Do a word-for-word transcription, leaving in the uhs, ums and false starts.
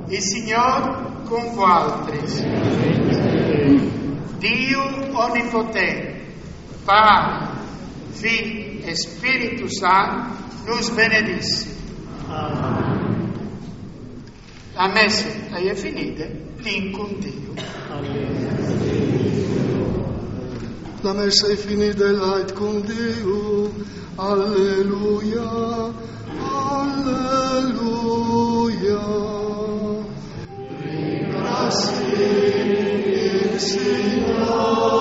Il Signore con voi. Dio Onnipotente, Padre, Figlio e Spirito Santo, nos benedisce. La messa è finita, in con Dio. La messa è finita e l'ait con Dio. Alleluia, alleluia. Ringrazio il Signore.